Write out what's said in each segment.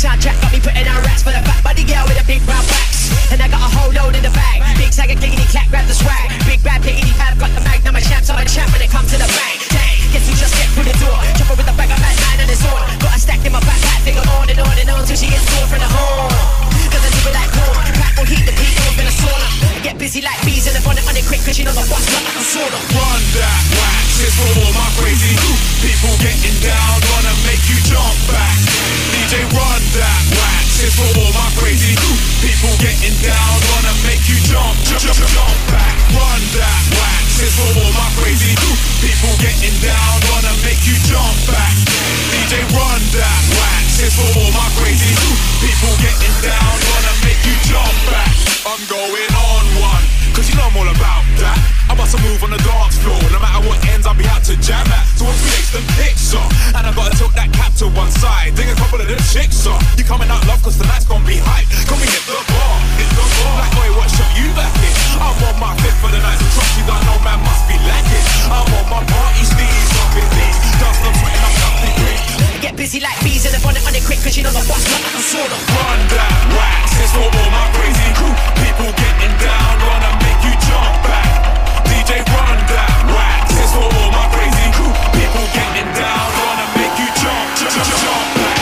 Soundtrack got me putting on racks for the fat body girl with a big brown backs. And I got a whole load in the bag. Big saga clickety clack, grab the swag. Big bad pickety pad, got the mag. Now my champs, I'm a champ when it comes to the bang. Dang, guess who just stepped through the door? Chopper with a bag of bad man and his horn. Got a stack in my backpack, they go on and on and on till she gets sore from the horn. Cause I do it like corn. Pack will heat the beat, no one's gonna sauna. I get busy like bees in the bonnet on it quick, cause you know the boss got like a sauna. Run that wax, it's for all my crazy people getting down, wanna make you jump back. DJ run that wax, it's for all my crazy people getting down, wanna make you jump back. Run that wax, it's for all my crazy people getting down, wanna make you jump back. DJ run that wax, it's for all my crazy people getting down, wanna make you jump back. I'm going on one, cause you know I'm all about that. I bust a move on the dance floor, no matter what ends I'll be out to jam at. So once we makes the picture, and I gotta tilt that cap to one side, dig a couple of them chicks up. You coming out love cause tonight's gonna be hype. Come and hit the bar, hit the bar. Like boy, what shot you back in? I'm on my fifth for the night, so trust you don't know man must be lacking. I'm on my party steez, up in these, dust I'm sweating up nothing green. Get busy like bees in the bonnet on it quick, cause you know the boss got like a sauna. Run that wax, it's for all my crazy people getting down, wanna make you jump back. DJ run that wax, it's for all my crazy people getting down, wanna make you jump back.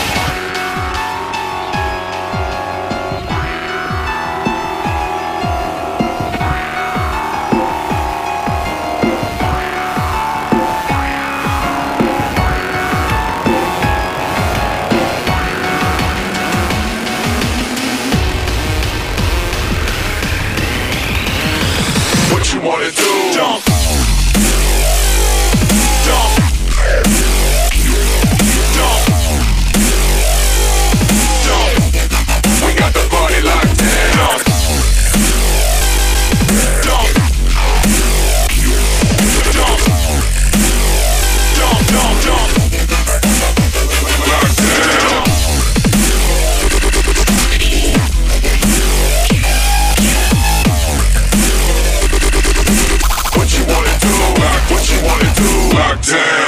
What you wanna do? Jump. Jump. Jump. Jump. We got the party locked down. Jump. Jump. Jump. Jump, jump, jump. Locked down. What you wanna do? Lock down.